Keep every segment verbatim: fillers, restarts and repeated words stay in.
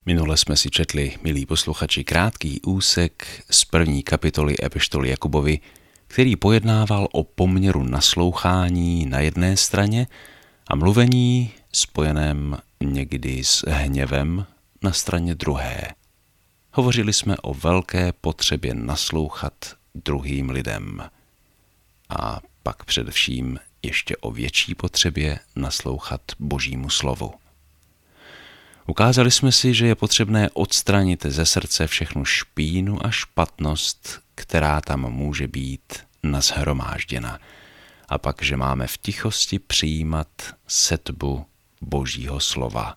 Minule jsme si četli, milí posluchači, krátký úsek z první kapitoly epištoly Jakubovi, který pojednával o poměru naslouchání na jedné straně a mluvení spojeném někdy s hněvem na straně druhé. Hovořili jsme o velké potřebě naslouchat druhým lidem a pak především ještě o větší potřebě naslouchat Božímu slovu. Ukázali jsme si, že je potřebné odstranit ze srdce všechnu špínu a špatnost, která tam může být nashromážděna, a pak, že máme v tichosti přijímat setbu Božího slova.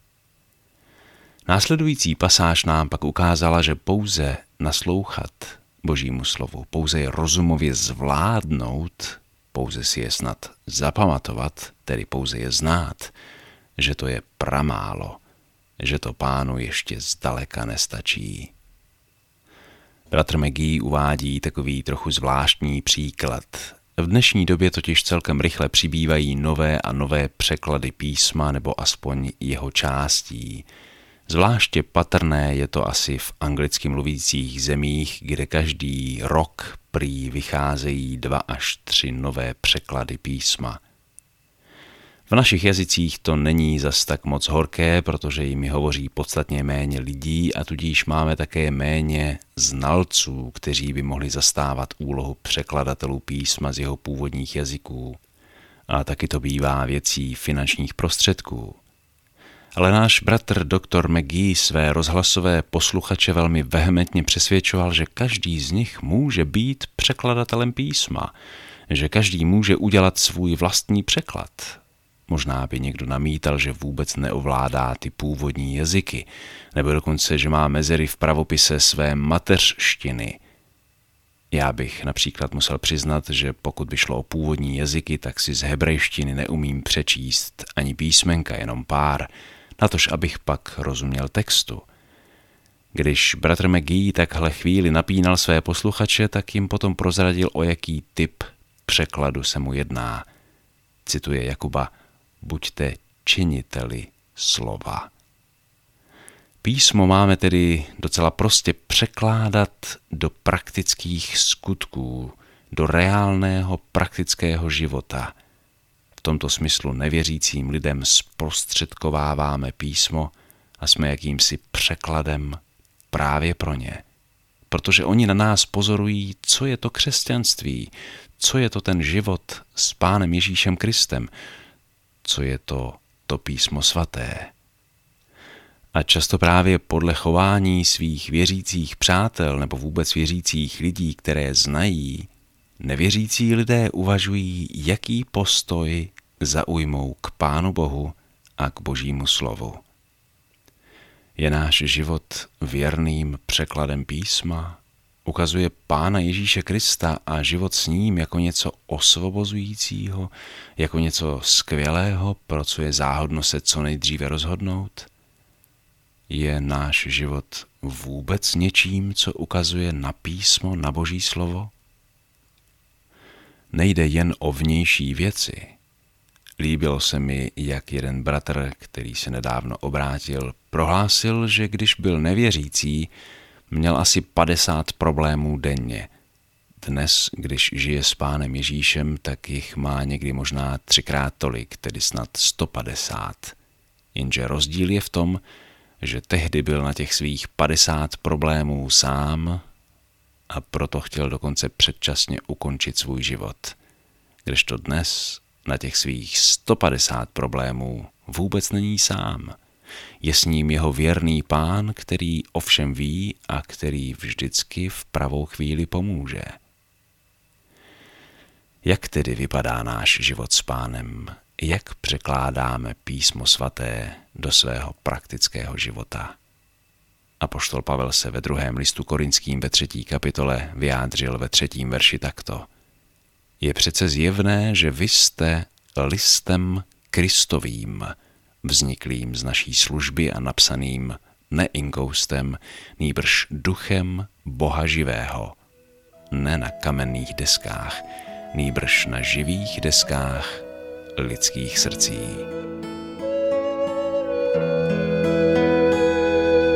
Následující pasáž nám pak ukázala, že pouze naslouchat Božímu slovu, pouze je rozumově zvládnout, pouze si je snad zapamatovat, tedy pouze je znát, že to je pramálo, že to Pánu ještě zdaleka nestačí. Bratr McGee uvádí takový trochu zvláštní příklad. V dnešní době totiž celkem rychle přibývají nové a nové překlady písma nebo aspoň jeho částí. Zvláště patrné je to asi v anglicky mluvících zemích, kde každý rok prý vycházejí dva až tři nové překlady písma. V našich jazycích to není zas tak moc horké, protože jimi hovoří podstatně méně lidí a tudíž máme také méně znalců, kteří by mohli zastávat úlohu překladatelů písma z jeho původních jazyků. A taky to bývá věcí finančních prostředků. Ale náš bratr doktor McGee své rozhlasové posluchače velmi vehementně přesvědčoval, že každý z nich může být překladatelem písma, že každý může udělat svůj vlastní překlad. Možná by někdo namítal, že vůbec neovládá ty původní jazyky, nebo dokonce, že má mezery v pravopise své mateřštiny. Já bych například musel přiznat, že pokud by šlo o původní jazyky, tak si z hebrejštiny neumím přečíst ani písmenka, jenom pár, natož abych pak rozuměl textu. Když bratr McGee takhle chvíli napínal své posluchače, tak jim potom prozradil, o jaký typ překladu se mu jedná. Cituje Jakuba: buďte činiteli slova. Písmo máme tedy docela prostě překládat do praktických skutků, do reálného praktického života. V tomto smyslu nevěřícím lidem zprostředkováváme písmo a jsme jakýmsi překladem právě pro ně. Protože oni na nás pozorují, co je to křesťanství, co je to ten život s Pánem Ježíšem Kristem, co je to to písmo svaté. A často právě podle chování svých věřících přátel nebo vůbec věřících lidí, které znají, nevěřící lidé uvažují, jaký postoj zaujmou k Pánu Bohu a k Božímu slovu. Je náš život věrným překladem písma? Ukazuje Pána Ježíše Krista a život s ním jako něco osvobozujícího, jako něco skvělého, pro co je záhodno se co nejdříve rozhodnout? Je náš život vůbec něčím, co ukazuje na písmo, na Boží slovo? Nejde jen o vnější věci. Líbilo se mi, jak jeden bratr, který se nedávno obrátil, prohlásil, že když byl nevěřící, měl asi padesát problémů denně. Dnes, když žije s Pánem Ježíšem, tak jich má někdy možná třikrát tolik, tedy snad sto padesát. Jenže rozdíl je v tom, že tehdy byl na těch svých padesát problémů sám a proto chtěl dokonce předčasně ukončit svůj život. Kdežto dnes na těch svých sto padesát problémů vůbec není sám. Je s ním jeho věrný Pán, který ovšem ví a který vždycky v pravou chvíli pomůže. Jak tedy vypadá náš život s Pánem? Jak překládáme písmo svaté do svého praktického života? Apoštol Pavel se ve druhém listu Korinským ve třetí kapitole vyjádřil ve třetím verši takto: Je přece zjevné, že vy jste listem Kristovým, vzniklým z naší služby a napsaným ne inkoustem, nýbrž duchem Boha živého, ne na kamenných deskách, nýbrž na živých deskách lidských srdcí.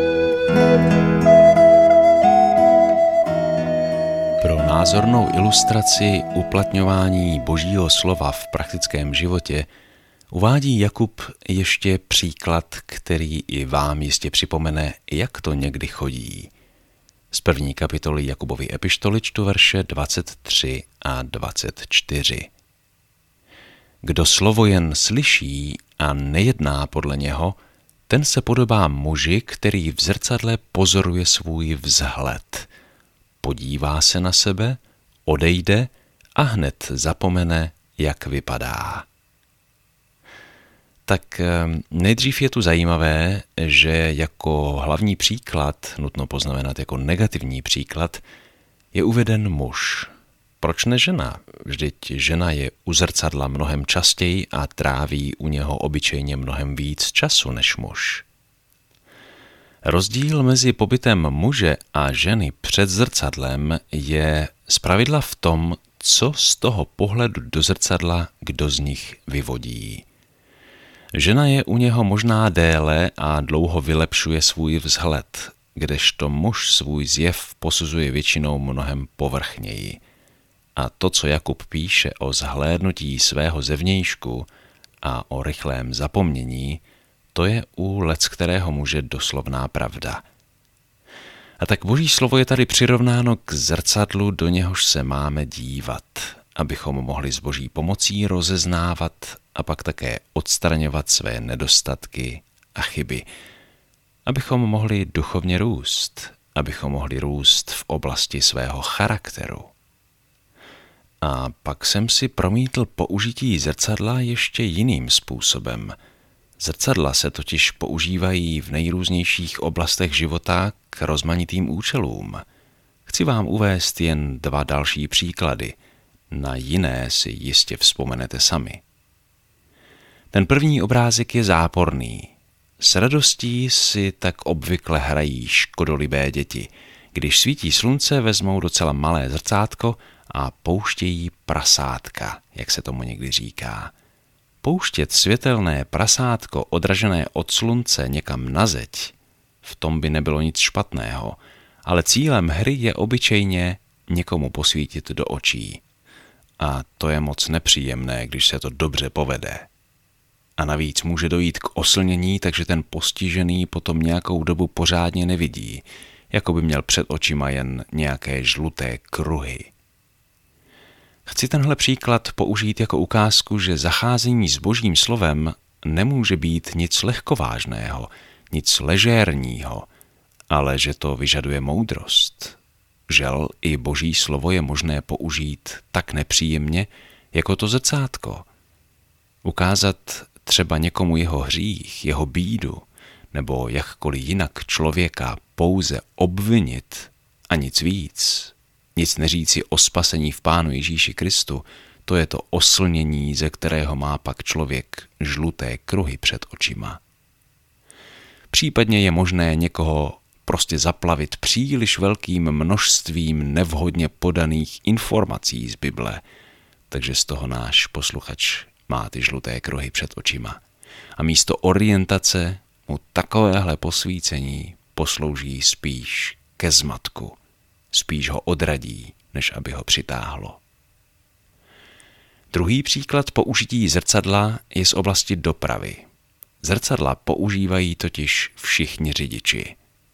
názornou ilustraci uplatňování Božího slova v praktickém životě uvádí Jakub ještě příklad, který i vám jistě připomene, jak to někdy chodí. Z první kapitoly Jakubovy epištoly čtu verše dvacet tři a dvacet čtyři. Kdo slovo jen slyší a nejedná podle něho, ten se podobá muži, který v zrcadle pozoruje svůj vzhled. Podívá se na sebe, odejde a hned zapomene, jak vypadá. Tak nejdřív je tu zajímavé, že jako hlavní příklad, nutno poznamenat jako negativní příklad, je uveden muž. Proč ne žena? Vždyť žena je u zrcadla mnohem častěji a tráví u něho obyčejně mnohem víc času než muž. Rozdíl mezi pobytem muže a ženy před zrcadlem je zpravidla v tom, co z toho pohledu do zrcadla kdo z nich vyvodí. Žena je u něho možná déle a dlouho vylepšuje svůj vzhled, kdežto muž svůj zjev posuzuje většinou mnohem povrchněji. A to, co Jakub píše o zhlédnutí svého zevnějšku a o rychlém zapomnění, to je u leckterého muže doslovná pravda. A tak Boží slovo je tady přirovnáno k zrcadlu, do něhož se máme dívat, abychom mohli s Boží pomocí rozeznávat a pak také odstraňovat své nedostatky a chyby, abychom mohli duchovně růst, abychom mohli růst v oblasti svého charakteru. A pak jsem si promítl použití zrcadla ještě jiným způsobem. Zrcadla se totiž používají v nejrůznějších oblastech života k rozmanitým účelům. Chci vám uvést jen dva další příklady. Na jiné si jistě vzpomenete sami. Ten první obrázek je záporný. S radostí si tak obvykle hrají škodolibé děti. Když svítí slunce, vezmou docela malé zrcátko a pouštějí prasátka, jak se tomu někdy říká. Pouštět světelné prasátko odražené od slunce někam na zeď, v tom by nebylo nic špatného, ale cílem hry je obyčejně někomu posvítit do očí. A to je moc nepříjemné, když se to dobře povede. A navíc může dojít k oslnění, takže ten postižený potom nějakou dobu pořádně nevidí, jako by měl před očima jen nějaké žluté kruhy. Chci tenhle příklad použít jako ukázku, že zacházení s Božím slovem nemůže být nic lehkovážného, nic ležérního, ale že to vyžaduje moudrost. Žel i Boží slovo je možné použít tak nepříjemně, jako to zrcátko. Ukázat třeba někomu jeho hřích, jeho bídu, nebo jakkoliv jinak člověka pouze obvinit a nic víc. Nic neříci o spasení v Pánu Ježíši Kristu, to je to oslnění, ze kterého má pak člověk žluté kruhy před očima. Případně je možné někoho prostě zaplavit příliš velkým množstvím nevhodně podaných informací z Bible, takže z toho náš posluchač má ty žluté kruhy před očima. A místo orientace mu takovéhle posvícení poslouží spíš ke zmatku. Spíš ho odradí, než aby ho přitáhlo. Druhý příklad použití zrcadla je z oblasti dopravy. Zrcadla používají totiž všichni řidiči.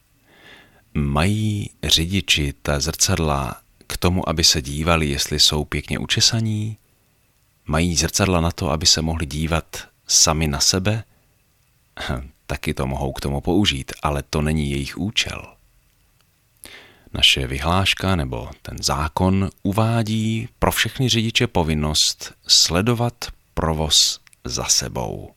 Mají řidiči ta zrcadla k tomu, aby se dívali, jestli jsou pěkně učesaní? Mají zrcadla na to, aby se mohli dívat sami na sebe? Taky to mohou k tomu použít, ale to není jejich účel. Naše vyhláška nebo ten zákon uvádí pro všechny řidiče povinnost sledovat provoz za sebou.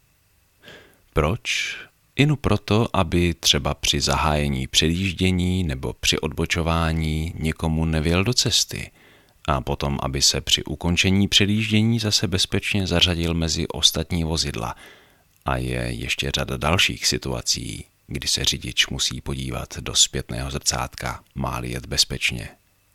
Proč? Inu proto, aby třeba při zahájení předjíždění nebo při odbočování někomu nevěl do cesty a potom, aby se při ukončení předjíždění zase bezpečně zařadil mezi ostatní vozidla. A je ještě řada dalších situací, kdy se řidič musí podívat do zpětného zrcátka, má-li jet bezpečně.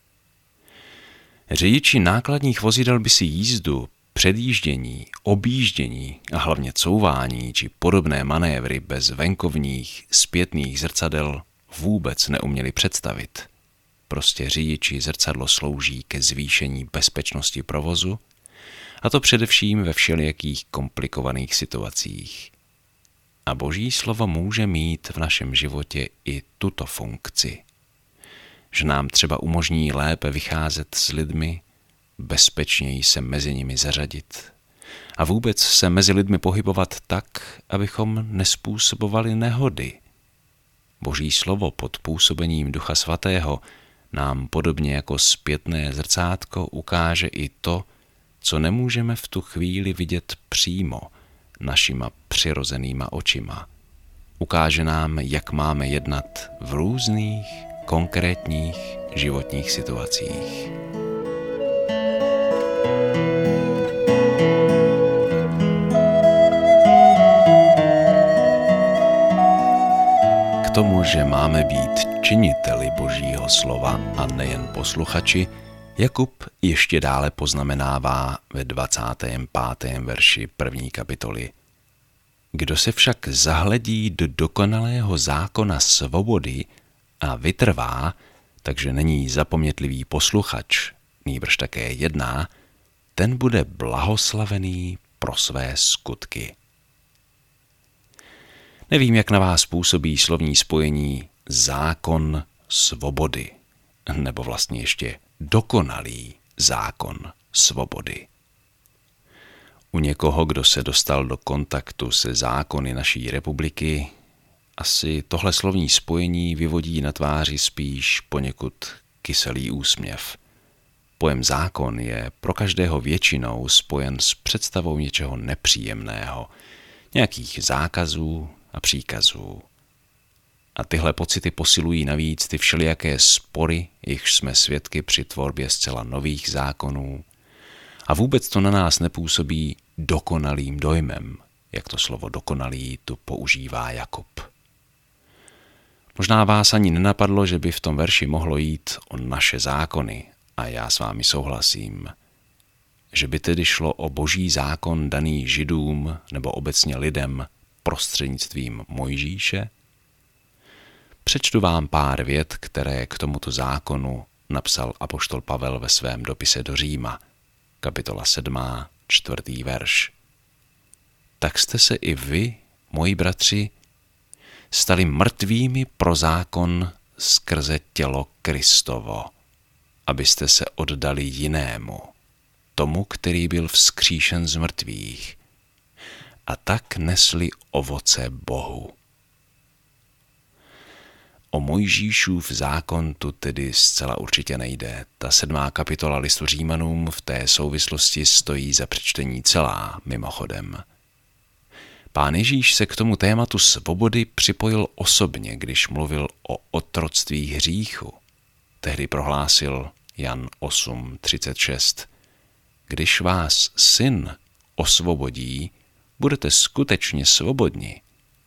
Řidiči nákladních vozidel by si jízdu, předjíždění, objíždění a hlavně couvání či podobné manévry bez venkovních zpětných zrcadel vůbec neuměli představit. prostě řidiči zrcadlo slouží ke zvýšení bezpečnosti provozu, a to především ve všelijakých komplikovaných situacích. A Boží slovo může mít v našem životě i tuto funkci, že nám třeba umožní lépe vycházet s lidmi, bezpečněji se mezi nimi zařadit a vůbec se mezi lidmi pohybovat tak, abychom nespůsobovali nehody. Boží slovo pod působením Ducha Svatého nám podobně jako zpětné zrcátko ukáže i to, co nemůžeme v tu chvíli vidět přímo našima přirozenýma očima. Ukáže nám, jak máme jednat v různých, konkrétních životních situacích. K tomu, že máme být činiteli Božího slova a nejen posluchači, Jakub ještě dále poznamenává ve dvacátém pátém verši první kapitoly. Kdo se však zahledí do dokonalého zákona svobody a vytrvá, takže není zapomnětlivý posluchač, nýbrž také jedná, ten bude blahoslavený pro své skutky. Nevím, jak na vás působí slovní spojení zákon svobody, nebo vlastně ještě dokonalý zákon svobody. U někoho, kdo se dostal do kontaktu se zákony naší republiky, asi tohle slovní spojení vyvodí na tváři spíš poněkud kyselý úsměv. Pojem zákon je pro každého většinou spojen s představou něčeho nepříjemného, nějakých zákazů a příkazů. A tyhle pocity posilují navíc ty všelijaké spory, jichž jsme svědky při tvorbě zcela nových zákonů. A vůbec to na nás nepůsobí dokonalým dojmem, jak to slovo dokonalý tu používá Jakub. Možná vás ani nenapadlo, že by v tom verši mohlo jít o naše zákony, a já s vámi souhlasím. Že by tedy šlo o Boží zákon daný Židům nebo obecně lidem prostřednictvím Mojžíše? Přečtu vám pár vět, které k tomuto zákonu napsal apoštol Pavel ve svém dopise do Říma, kapitola sedmá, čtvrtý verš. Tak jste se i vy, moji bratři, stali mrtvými pro zákon skrze tělo Kristovo, abyste se oddali jinému, tomu, který byl vzkříšen z mrtvých, a tak nesli ovoce Bohu. O Mojžíšův zákon tu tedy zcela určitě nejde. Ta sedmá kapitola listu Římanům v té souvislosti stojí za přečtení celá, mimochodem. Pán Ježíš se k tomu tématu svobody připojil osobně, když mluvil o otroctví hříchu. Tehdy prohlásil Jan osm třicet šest. Když vás syn osvobodí, budete skutečně svobodni.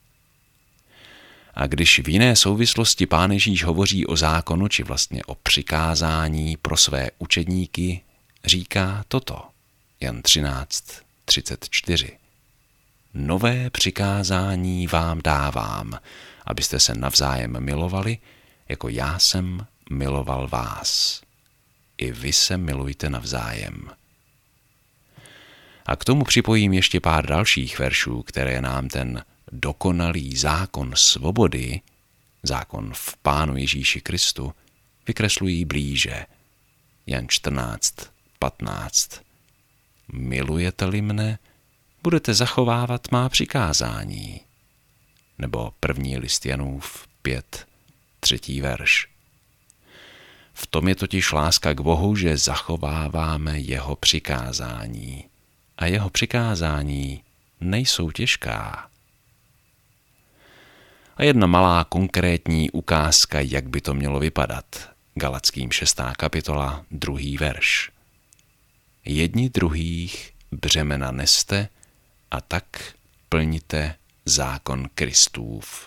A když v jiné souvislosti Pán Ježíš hovoří o zákonu, či vlastně o přikázání pro své učedníky, říká toto. Jan třináct třicet čtyři. Nové přikázání vám dávám, abyste se navzájem milovali, jako já jsem miloval vás. I vy se milujte navzájem. A k tomu připojím ještě pár dalších veršů, které nám ten dokonalý zákon svobody, zákon v Pánu Ježíši Kristu, vykreslují blíže. Jan čtrnáct patnáct. Milujete-li mne, budete zachovávat má přikázání. Nebo první list Janův pět, třetí verš. V tom je totiž láska k Bohu, že zachováváme jeho přikázání. A jeho přikázání nejsou těžká. A jedna malá konkrétní ukázka, jak by to mělo vypadat. Galatským šestá kapitola, druhý verš. Jedni druhých břemena neste a tak plníte zákon Kristův.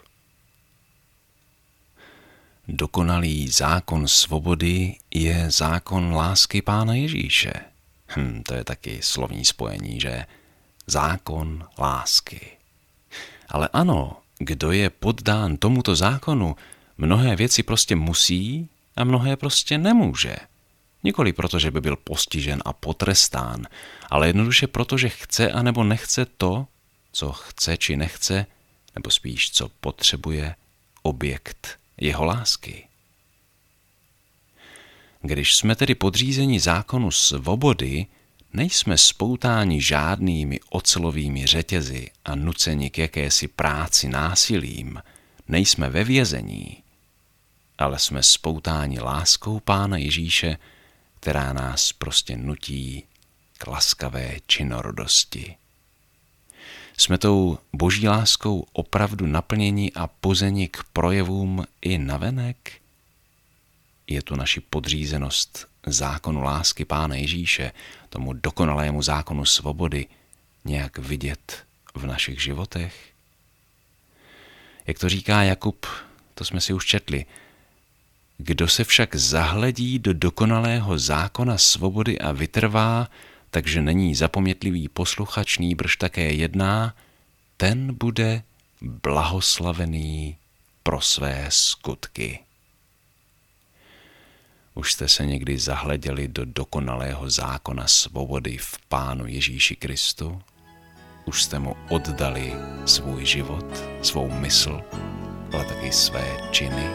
Dokonalý zákon svobody je zákon lásky Pána Ježíše. Hm, to je taky slovní spojení, že? Zákon lásky. Ale ano, kdo je poddán tomuto zákonu, mnohé věci prostě musí a mnohé prostě nemůže. Nikoli proto, že by byl postižen a potrestán, ale jednoduše proto, že chce anebo nechce to, co chce či nechce, nebo spíš co potřebuje objekt jeho lásky. Když jsme tedy podřízeni zákonu svobody, nejsme spoutáni žádnými ocelovými řetězy a nuceni k jakési práci násilím, nejsme ve vězení, ale jsme spoutáni láskou Pána Ježíše, která nás prostě nutí k laskavé činorodosti. Jsme tou boží láskou opravdu naplněni a pozeni k projevům i navenek? Je tu naši podřízenost zákonu lásky Pána Ježíše, tomu dokonalému zákonu svobody, nějak vidět v našich životech? Jak to říká Jakub, to jsme si už četli, kdo se však zahledí do dokonalého zákona svobody a vytrvá, takže není zapomětlivý posluchač, nýbrž také jedná, ten bude blahoslavený pro své skutky. Už jste se někdy zahleděli do dokonalého zákona svobody v Pánu Ježíši Kristu? Už jste mu oddali svůj život, svou mysl, ale taky své činy?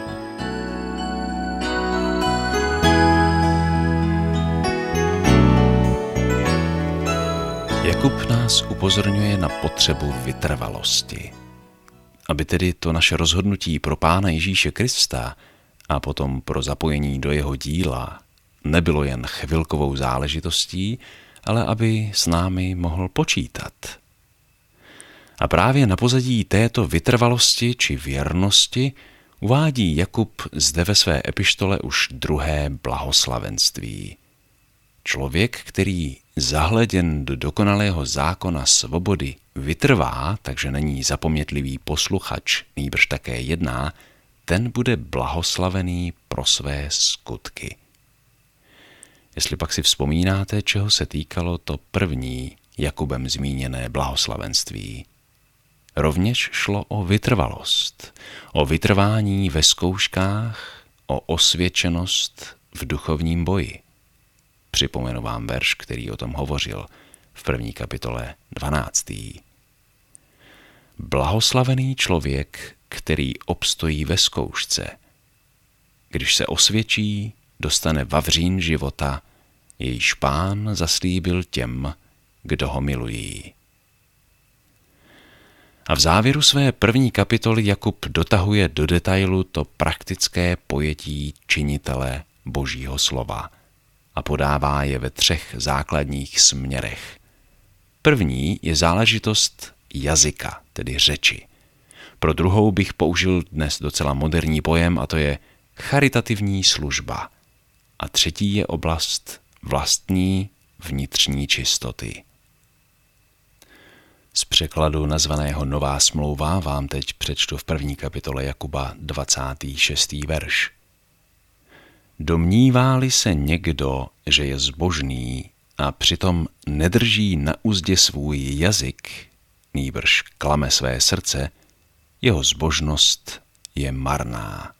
Jakub nás upozorňuje na potřebu vytrvalosti. Aby tedy to naše rozhodnutí pro Pána Ježíše Krista a potom pro zapojení do jeho díla nebylo jen chvilkovou záležitostí, ale aby s námi mohl počítat. A právě na pozadí této vytrvalosti či věrnosti uvádí Jakub zde ve své epištole už druhé blahoslavenství. Člověk, který zahleděn do dokonalého zákona svobody vytrvá, takže není zapomětlivý posluchač, nýbrž také jedná, ten bude blahoslavený pro své skutky. Jestli pak si vzpomínáte, čeho se týkalo to první Jakubem zmíněné blahoslavenství. Rovněž šlo o vytrvalost, o vytrvání ve zkouškách, o osvědčenost v duchovním boji. Připomenu vám verš, který o tom hovořil v první kapitole dvanáctý. Blahoslavený člověk, který obstojí ve zkoušce. Když se osvědčí, dostane vavřín života, jejíž Pán zaslíbil těm, kdo ho milují. A v závěru své první kapitoly Jakub dotahuje do detailu to praktické pojetí činitele Božího slova a podává je ve třech základních směrech. První je záležitost jazyka, tedy řeči. Pro druhou bych použil dnes docela moderní pojem, a to je charitativní služba. A třetí je oblast vlastní vnitřní čistoty. Z překladu nazvaného Nová smlouva vám teď přečtu v první kapitole Jakuba dvacátý šestý verš. Domnívá-li se někdo, že je zbožný a přitom nedrží na uzdě svůj jazyk, nýbrž klame své srdce, jeho zbožnost je marná.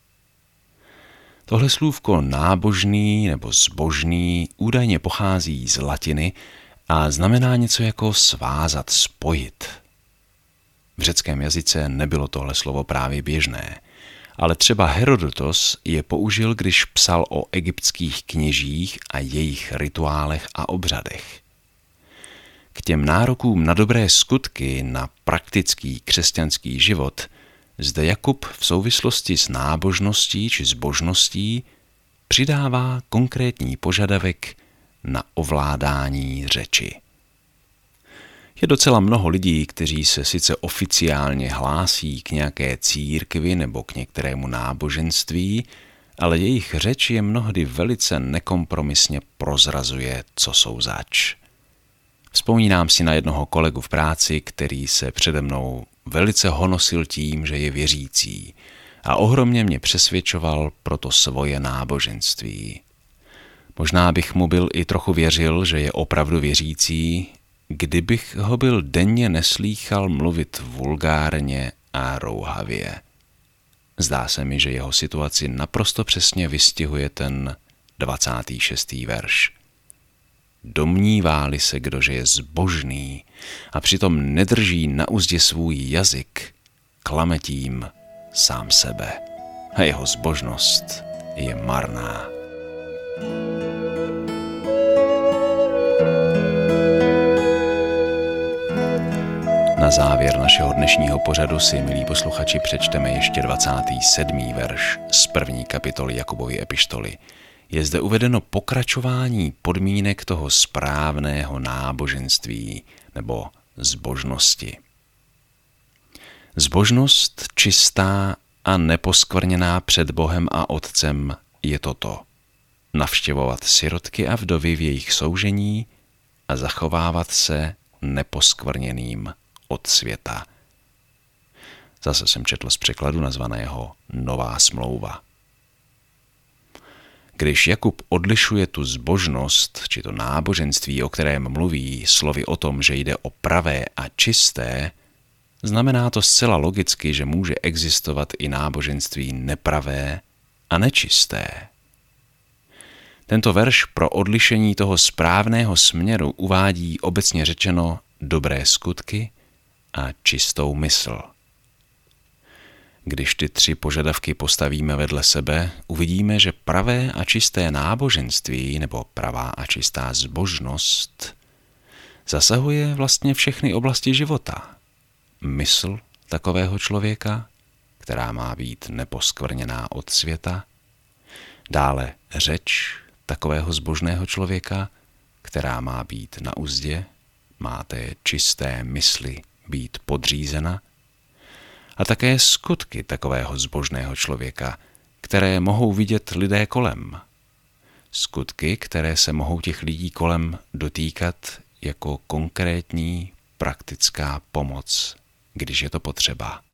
Tohle slůvko nábožný nebo zbožný údajně pochází z latiny a znamená něco jako svázat, spojit. V řeckém jazyce nebylo tohle slovo právě běžné, ale třeba Herodotos je použil, když psal o egyptských kněžích a jejich rituálech a obřadech. K těm nárokům na dobré skutky, na praktický křesťanský život, zde Jakub v souvislosti s nábožností či zbožností přidává konkrétní požadavek na ovládání řeči. Je docela mnoho lidí, kteří se sice oficiálně hlásí k nějaké církvi nebo k některému náboženství, ale jejich řeč je mnohdy velice nekompromisně prozrazuje, co jsou zač. Vzpomínám si na jednoho kolegu v práci, který se přede mnou velice honosil tím, že je věřící a ohromně mě přesvědčoval pro to svoje náboženství. Možná bych mu byl i trochu věřil, že je opravdu věřící, kdybych ho byl denně neslýchal mluvit vulgárně a rouhavě. Zdá se mi, že jeho situaci naprosto přesně vystihuje ten dvacátý šestý verš. Domnívá-li se kdo, že je zbožný a přitom nedrží na uzdě svůj jazyk, klame tím sám sebe a jeho zbožnost je marná. Na závěr našeho dnešního pořadu si, milí posluchači, přečteme ještě dvacátý sedmý verš z první kapitoly Jakubovy epištoly. Je zde uvedeno pokračování podmínek toho správného náboženství nebo zbožnosti. Zbožnost čistá a neposkvrněná před Bohem a Otcem je toto: navštěvovat sirotky a vdovy v jejich soužení a zachovávat se neposkvrněným od světa. Zase jsem četl z překladu nazvaného Nová smlouva. Když Jakub odlišuje tu zbožnost, či to náboženství, o kterém mluví, slovy o tom, že jde o pravé a čisté, znamená to zcela logicky, že může existovat i náboženství nepravé a nečisté. Tento verš pro odlišení toho správného směru uvádí obecně řečeno dobré skutky a čistou mysl. Když ty tři požadavky postavíme vedle sebe, uvidíme, že pravé a čisté náboženství nebo pravá a čistá zbožnost zasahuje vlastně všechny oblasti života. Mysl takového člověka, která má být neposkvrněná od světa, dále řeč takového zbožného člověka, která má být na uzdě, má té čisté mysli být podřízena, a také skutky takového zbožného člověka, které mohou vidět lidé kolem. Skutky, které se mohou těch lidí kolem dotýkat jako konkrétní praktická pomoc, když je to potřeba.